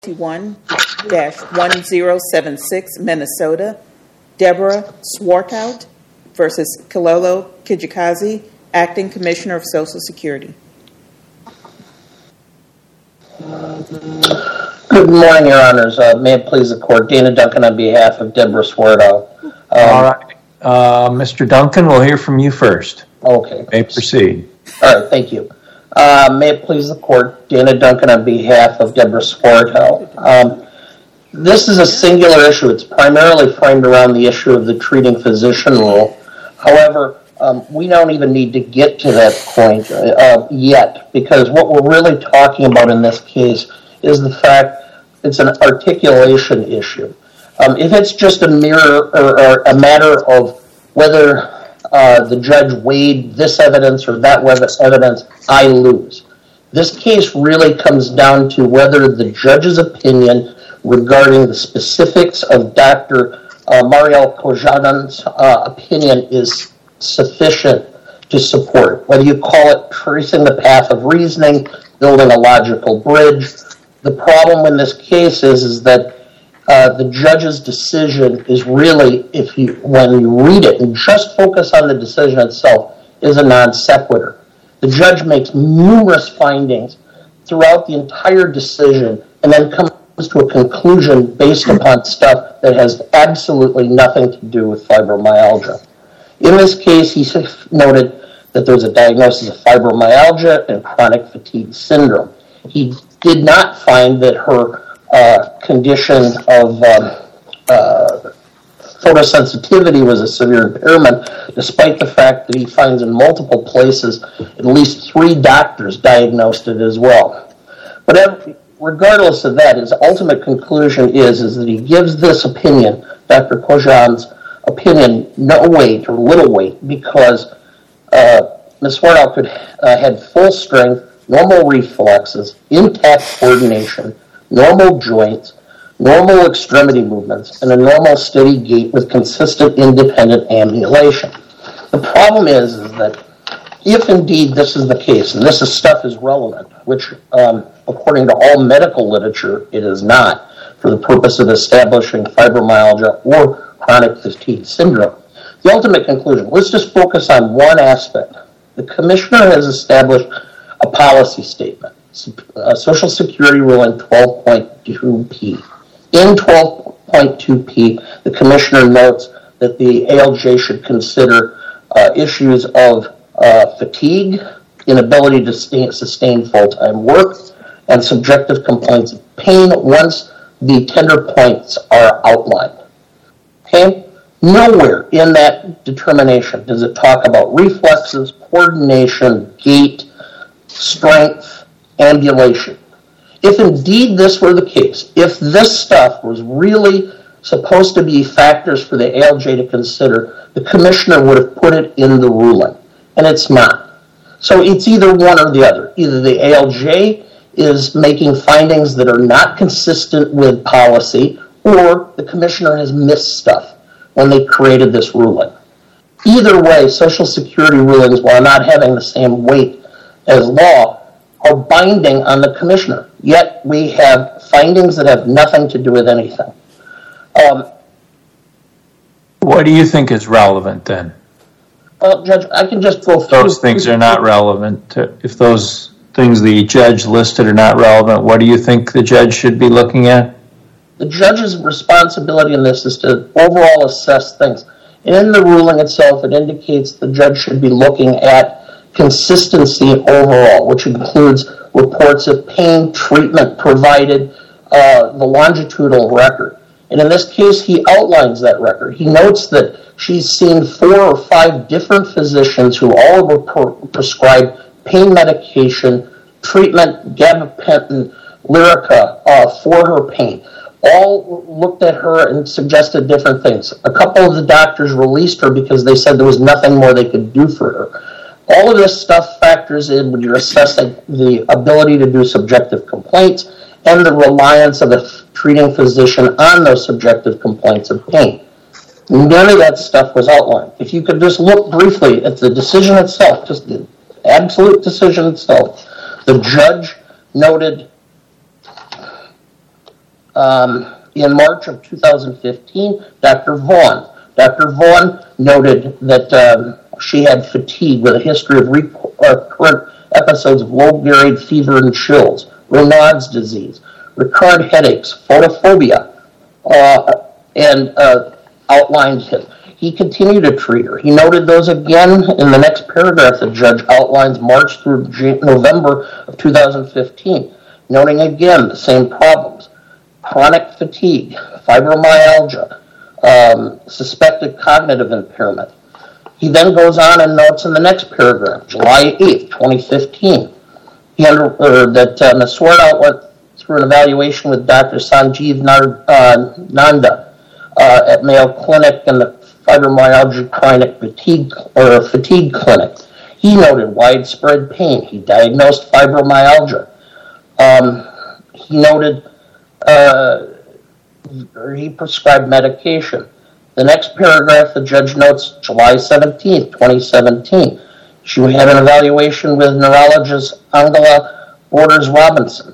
21-1076 Minnesota, Deborah Swartout versus Kilolo Kijakazi, Acting Commissioner of Social Security. Good morning, Your Honors. May it please the Court. Dana Duncan on behalf of Deborah Swartout. All right. Mr. Duncan, we'll hear from you first. Okay. May proceed. All right, thank you. May it please the Court. Dana Duncan on behalf of Deborah Swartout. This is a singular issue. It's primarily framed around the issue of the treating physician rule. However, we don't even need to get to that point yet, because what we're really talking about in this case is the fact it's an articulation issue. If it's just a matter of whether the judge weighed this evidence or that evidence, I lose. This case really comes down to whether the judge's opinion regarding the specifics of Dr. Mariel Kojanan's opinion is sufficient to support. Whether you call it tracing the path of reasoning, building a logical bridge, the problem in this case is that the judge's decision is really, when you read it and just focus on the decision itself, is a non sequitur. The judge makes numerous findings throughout the entire decision and then comes to a conclusion based upon stuff that has absolutely nothing to do with fibromyalgia. In this case, he noted that there's a diagnosis of fibromyalgia and chronic fatigue syndrome. He did not find that her condition of photosensitivity was a severe impairment, despite the fact that he finds in multiple places at least 3 doctors diagnosed it as well. But regardless of that, his ultimate conclusion is that he gives this opinion, Dr. Kojanan's opinion, no weight or little weight, because Ms. Swartout had full strength, normal reflexes, intact coordination, normal joints, normal extremity movements, and a normal steady gait with consistent independent ambulation. The problem is that if indeed this is the case, and this stuff is relevant, which according to all medical literature it is not, for the purpose of establishing fibromyalgia or chronic fatigue syndrome, the ultimate conclusion, let's just focus on one aspect. The commissioner has established a policy statement, Social Security ruling 12.2p. In 12.2p, the commissioner notes that the ALJ should consider issues of fatigue, inability to sustain full-time work, and subjective complaints of pain once the tender points are outlined. Okay? Nowhere in that determination does it talk about reflexes, coordination, gait, strength, ambulation. If indeed this were the case, if this stuff was really supposed to be factors for the ALJ to consider, the commissioner would have put it in the ruling, and it's not. So it's either one or the other. Either the ALJ is making findings that are not consistent with policy, or the commissioner has missed stuff when they created this ruling. Either way, Social Security rulings, while not having the same weight as law, are binding on the commissioner. Yet we have findings that have nothing to do with anything. What do you think is relevant then? Well, Judge, I can just go through... Those things are not relevant. If those things the judge listed are not relevant, what do you think the judge should be looking at? The judge's responsibility in this is to overall assess things. In the ruling itself, it indicates the judge should be looking at consistency overall, which includes reports of pain, treatment provided, the longitudinal record. And in this case, he outlines that record. He notes that she's seen 4 or 5 different physicians who all were prescribed pain medication, treatment, gabapentin, Lyrica for her pain. All looked at her and suggested different things. A couple of the doctors released her because they said there was nothing more they could do for her. All of this stuff factors in when you're assessing the ability to do subjective complaints and the reliance of the treating physician on those subjective complaints of pain. None of that stuff was outlined. If you could just look briefly at the decision itself, just the absolute decision itself, the judge noted In March of 2015, Dr. Vaughn noted that she had fatigue with a history of recurrent episodes of low-grade fever and chills, Raynaud's disease, recurrent headaches, photophobia, and outlined him. He continued to treat her. He noted those again in the next paragraph. The judge outlines March through November of 2015, noting again the same problems: chronic fatigue, fibromyalgia, suspected cognitive impairment. He then goes on and notes in the next paragraph, July 8th, 2015, that Ms. Swartout went through an evaluation with Dr. Sanjeev Nanda at Mayo Clinic and the fibromyalgia chronic fatigue clinic. He noted widespread pain. He diagnosed fibromyalgia. He noted he prescribed medication. The next paragraph, the judge notes July 17th, 2017. She had an evaluation with neurologist Angela Borders Robinson.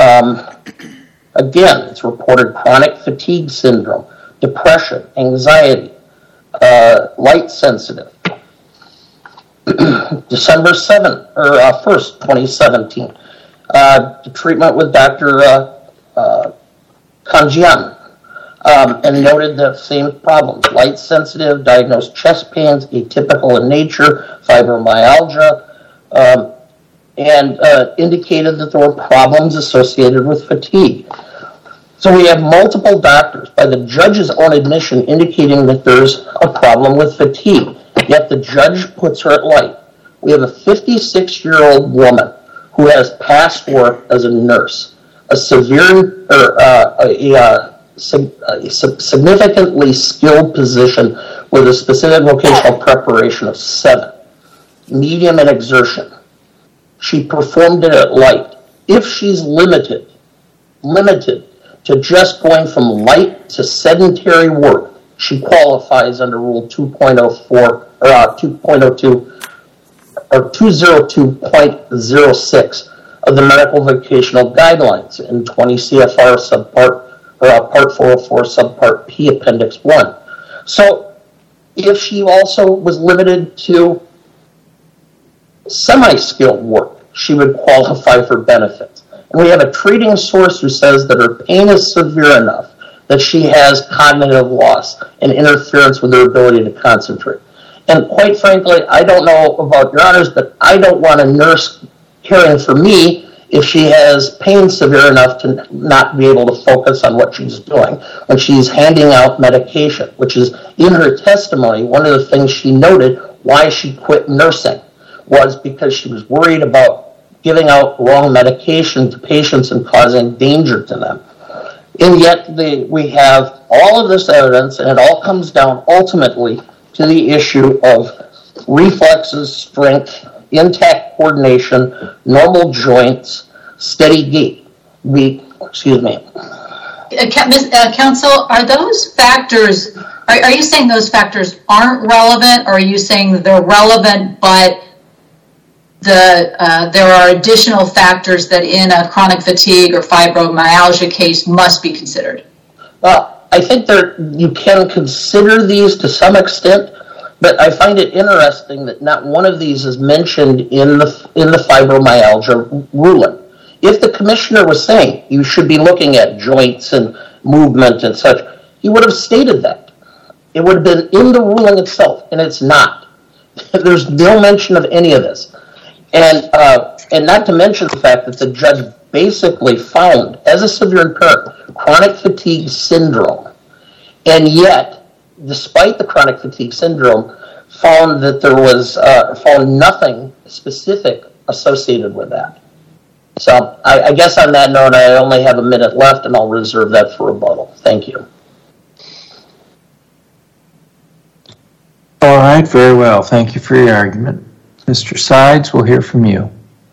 Again, it's reported chronic fatigue syndrome, depression, anxiety, light sensitive. December 1st, 2017. The treatment with Dr. Kanjian. And noted the same problems: light sensitive, diagnosed chest pains, atypical in nature, fibromyalgia, and indicated that there were problems associated with fatigue. So we have multiple doctors, by the judge's own admission, indicating that there's a problem with fatigue, yet the judge puts her at light. We have a 56-year-old woman who has past work as a nurse, a significantly skilled position with a specific vocational preparation of 7, medium in exertion. She performed it at light. If she's limited to just going from light to sedentary work, she qualifies under Rule 2.04 or 2.02 or 202.06 of the Medical Vocational Guidelines in 20 CFR Part 404 Subpart P Appendix 1. So if she also was limited to semi-skilled work, she would qualify for benefits. And we have a treating source who says that her pain is severe enough that she has cognitive loss and interference with her ability to concentrate. And quite frankly, I don't know about your honors, but I don't want a nurse caring for me if she has pain severe enough to not be able to focus on what she's doing when she's handing out medication, which is in her testimony. One of the things she noted why she quit nursing was because she was worried about giving out wrong medication to patients and causing danger to them. And yet we have all of this evidence, and it all comes down ultimately to the issue of reflexes, strength, intact coordination, normal joints, steady gait. Counsel, are those factors, are you saying those factors aren't relevant, or are you saying that they're relevant, but there are additional factors that in a chronic fatigue or fibromyalgia case must be considered? I think you can consider these to some extent, but I find it interesting that not one of these is mentioned in the fibromyalgia ruling. If the commissioner was saying you should be looking at joints and movement and such, he would have stated that. It would have been in the ruling itself, and it's not. There's no mention of any of this. And not to mention the fact that the judge basically found, as a severe impairment, chronic fatigue syndrome. And yet, despite the chronic fatigue syndrome, found that there was found nothing specific associated with that. So I guess on that note, I only have a minute left, and I'll reserve that for rebuttal. Thank you. All right, very well. Thank you for your argument. Mr. Sides, we'll hear from you.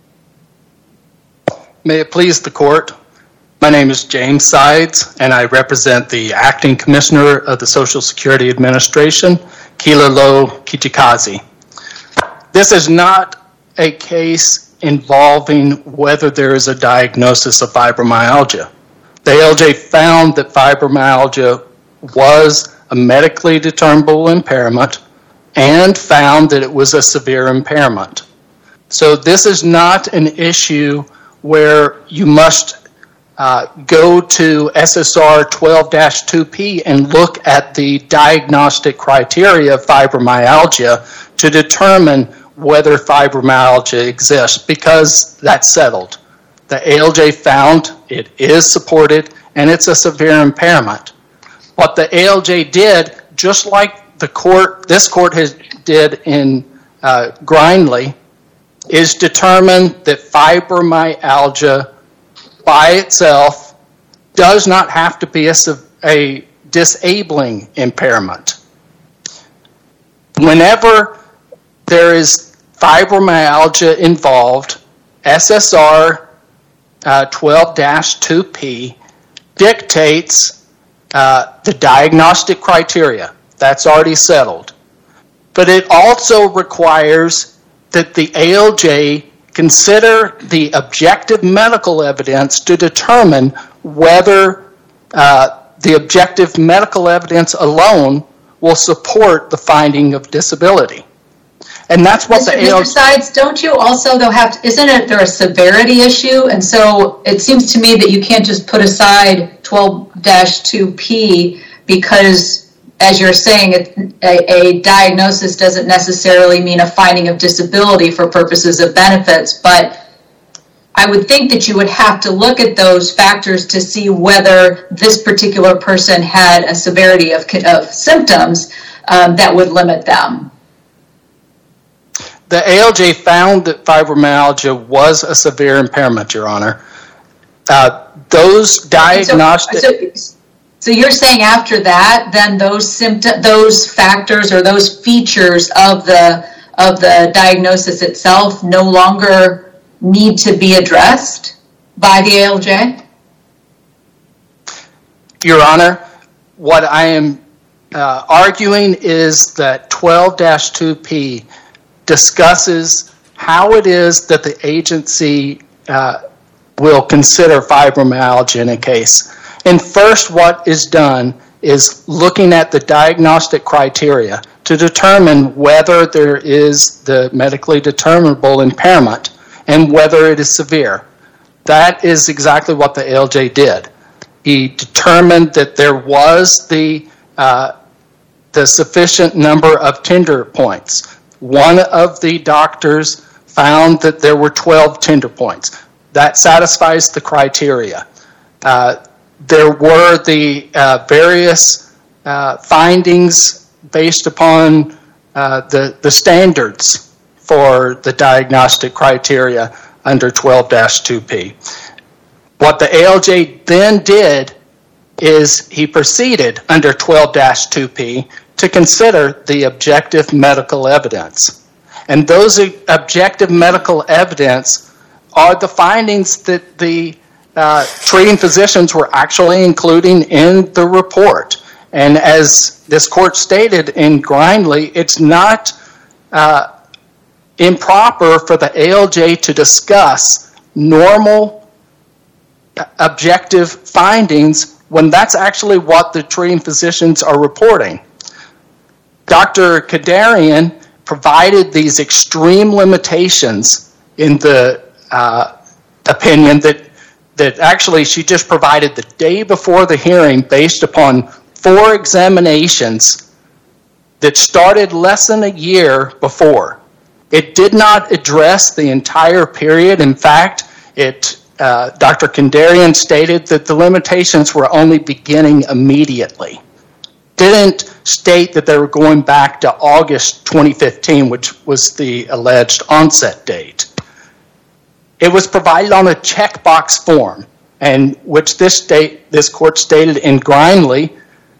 May it please the court. My name is James Sides, and I represent the Acting Commissioner of the Social Security Administration, Kilolo Kijakazi. This is not a case involving whether there is a diagnosis of fibromyalgia. The ALJ found that fibromyalgia was a medically determinable impairment and found that it was a severe impairment. So this is not an issue where you must go to SSR 12-2P and look at the diagnostic criteria of fibromyalgia to determine whether fibromyalgia exists, because that's settled. The ALJ found it is supported and it's a severe impairment. What the ALJ did, just like this court did in Grindley, is determine that fibromyalgia by itself does not have to be a disabling impairment. Whenever there is fibromyalgia involved, SSR 12-2P dictates the diagnostic criteria. That's already settled. But it also requires that the ALJ consider the objective medical evidence to determine whether the objective medical evidence alone will support the finding of disability. And that's what the ALJ... Mr. Sides, don't you also, though, isn't there a severity issue? And so it seems to me that you can't just put aside 12-2P because, as you're saying, a diagnosis doesn't necessarily mean a finding of disability for purposes of benefits, but I would think that you would have to look at those factors to see whether this particular person had a severity of symptoms that would limit them. The ALJ found that fibromyalgia was a severe impairment, Your Honor. Those diagnostic... So you're saying after that, then those factors or those features of the diagnosis itself no longer need to be addressed by the ALJ? Your Honor, what I am arguing is that 12-2P discusses how it is that the agency will consider fibromyalgia in a case. And first, what is done is looking at the diagnostic criteria to determine whether there is the medically determinable impairment and whether it is severe. That is exactly what the ALJ did. He determined that there was the sufficient number of tender points. One of the doctors found that there were 12 tender points. That satisfies the criteria. There were the various findings based upon the standards for the diagnostic criteria under 12-2P. What the ALJ then did is he proceeded under 12-2P to consider the objective medical evidence. And those objective medical evidence are the findings that the treating physicians were actually including in the report. And as this court stated in Grindley, it's not improper for the ALJ to discuss normal objective findings when that's actually what the treating physicians are reporting. Dr. Kadarian provided these extreme limitations in the opinion that actually she just provided the day before the hearing based upon 4 examinations that started less than a year before. It did not address the entire period. In fact, Dr. Kadarian stated that the limitations were only beginning immediately. Didn't state that they were going back to August 2015, which was the alleged onset date. It was provided on a checkbox form, and which this court stated in Grindley,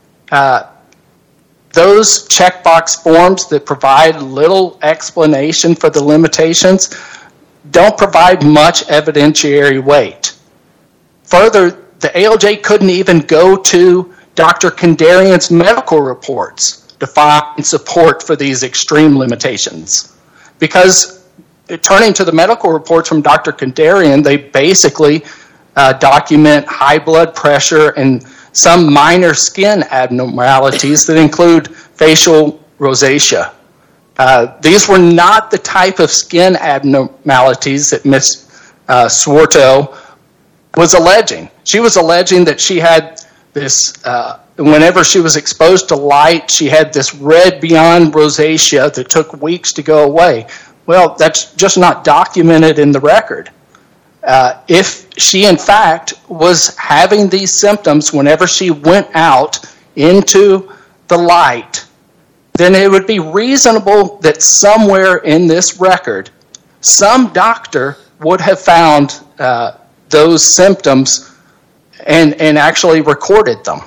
those checkbox forms that provide little explanation for the limitations don't provide much evidentiary weight. Further, the ALJ couldn't even go to Dr. Kadarian's medical reports to find support for these extreme limitations. Because turning to the medical reports from Dr. Kadarian, they basically document high blood pressure and some minor skin abnormalities that include facial rosacea. These were not the type of skin abnormalities that Ms. Swarto was alleging. She was alleging that she had this, whenever she was exposed to light, she had this red beyond rosacea that took weeks to go away. Well, that's just not documented in the record. If she, in fact, was having these symptoms whenever she went out into the light, then it would be reasonable that somewhere in this record, some doctor would have found those symptoms and actually recorded them.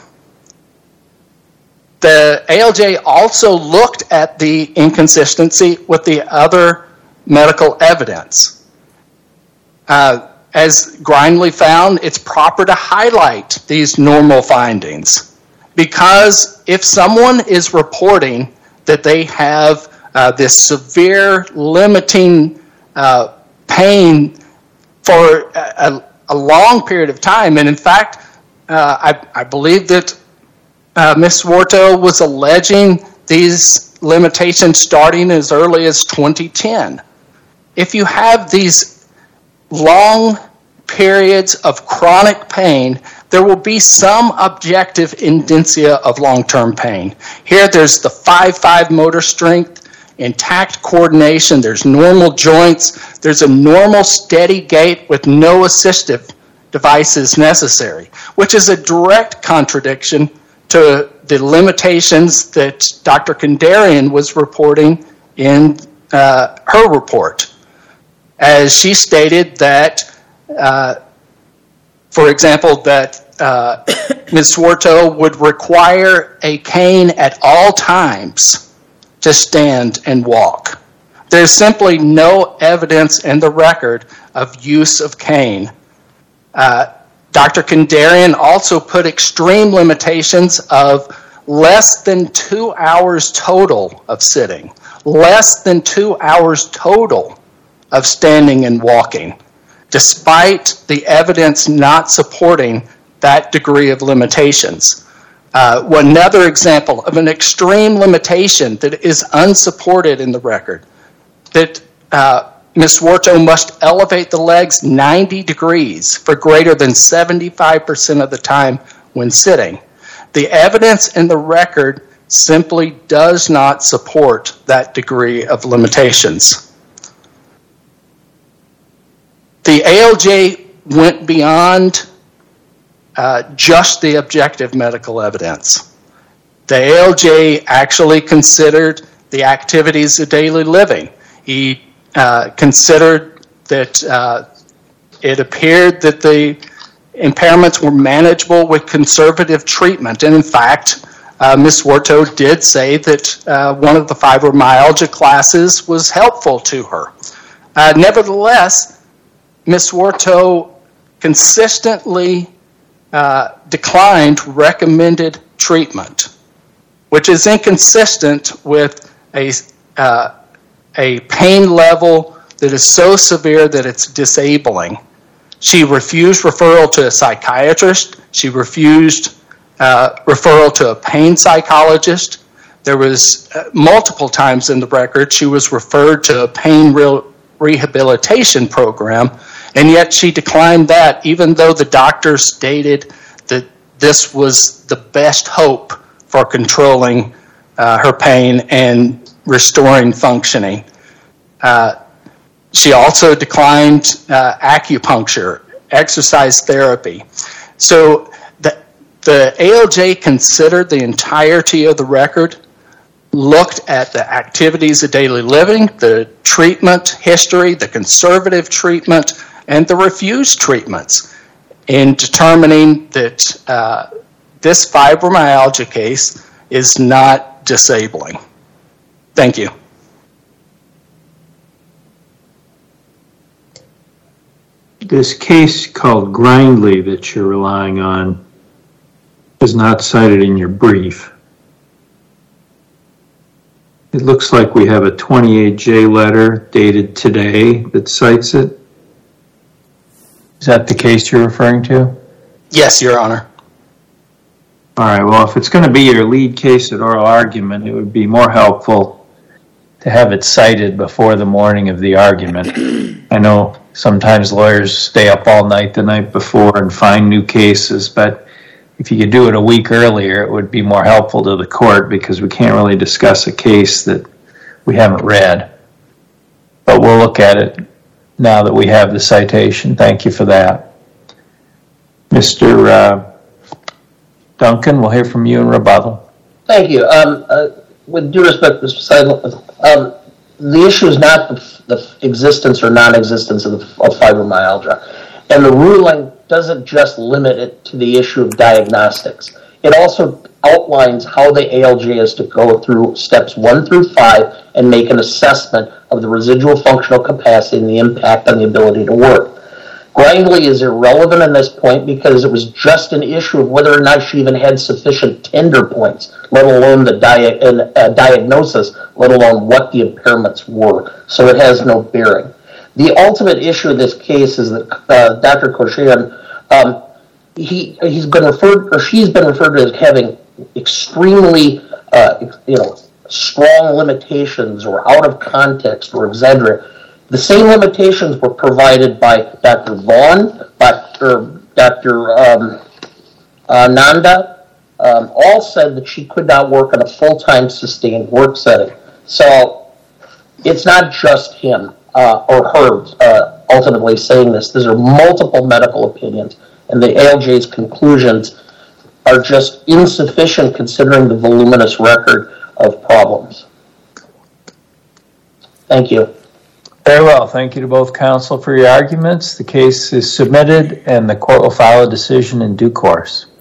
The ALJ also looked at the inconsistency with the other medical evidence. As Grindley found, it's proper to highlight these normal findings, because if someone is reporting that they have this severe limiting pain for a long period of time, and in fact, I believe that Ms. Swarto was alleging these limitations starting as early as 2010. If you have these long periods of chronic pain, there will be some objective indicia of long-term pain. Here there's the 5'5" motor strength, intact coordination, there's normal joints, there's a normal steady gait with no assistive devices necessary, which is a direct contradiction to the limitations that Dr. Kandarian was reporting in her report. As she stated that, for example, that Ms. Swarto would require a cane at all times to stand and walk. There's simply no evidence in the record of use of cane. Dr. Kandarian also put extreme limitations of less than 2 hours total of sitting, less than 2 hours total of standing and walking, despite the evidence not supporting that degree of limitations. Another example of an extreme limitation that is unsupported in the record, that Ms. Swarto must elevate the legs 90 degrees for greater than 75% of the time when sitting. The evidence in the record simply does not support that degree of limitations. The ALJ went beyond just the objective medical evidence. The ALJ actually considered the activities of daily living. He considered that it appeared that the impairments were manageable with conservative treatment. And in fact, Ms. Swarto did say that one of the fibromyalgia classes was helpful to her. Nevertheless, Ms. Swarto consistently declined recommended treatment, which is inconsistent with a pain level that is so severe that it's disabling. She refused referral to a psychiatrist. She refused referral to a pain psychologist. There was multiple times in the record she was referred to a pain rehabilitation program, and yet she declined that, even though the doctor stated that this was the best hope for controlling her pain and restoring functioning. She also declined acupuncture, exercise therapy. So the ALJ considered the entirety of the record, looked at the activities of daily living, the treatment history, the conservative treatment, and the refused treatments in determining that this fibromyalgia case is not disabling. Thank you. This case called Grindley that you're relying on is not cited in your brief. It looks like we have a 28J letter dated today that cites it. Is that the case you're referring to? Yes, Your Honor. All right, well, if it's going to be your lead case at oral argument, it would be more helpful to have it cited before the morning of the argument. I know sometimes lawyers stay up all night the night before and find new cases, but if you could do it a week earlier, it would be more helpful to the court because we can't really discuss a case that we haven't read. But we'll look at it now that we have the citation. Thank you for that. Mr. Duncan, we'll hear from you in rebuttal. Thank you. With due respect, Mr. Seidel, the issue is not the existence or non-existence of fibromyalgia. And the ruling doesn't just limit it to the issue of diagnostics. It also outlines how the ALJ is to go through steps 1 through 5 and make an assessment of the residual functional capacity and the impact on the ability to work. Grindley is irrelevant in this point because it was just an issue of whether or not she even had sufficient tender points, let alone the diagnosis, let alone what the impairments were. So it has no bearing. The ultimate issue of this case is that Dr. Koshian, she's been referred to as having extremely, strong limitations or out of context or exaggerate. The same limitations were provided by Dr. Vaughn, Dr. Nanda, all said that she could not work in a full-time sustained work setting. So it's not just him or her ultimately saying this. These are multiple medical opinions, and the ALJ's conclusions are just insufficient considering the voluminous record of problems. Thank you. Very well. Thank you to both counsel for your arguments. The case is submitted and the court will file a decision in due course.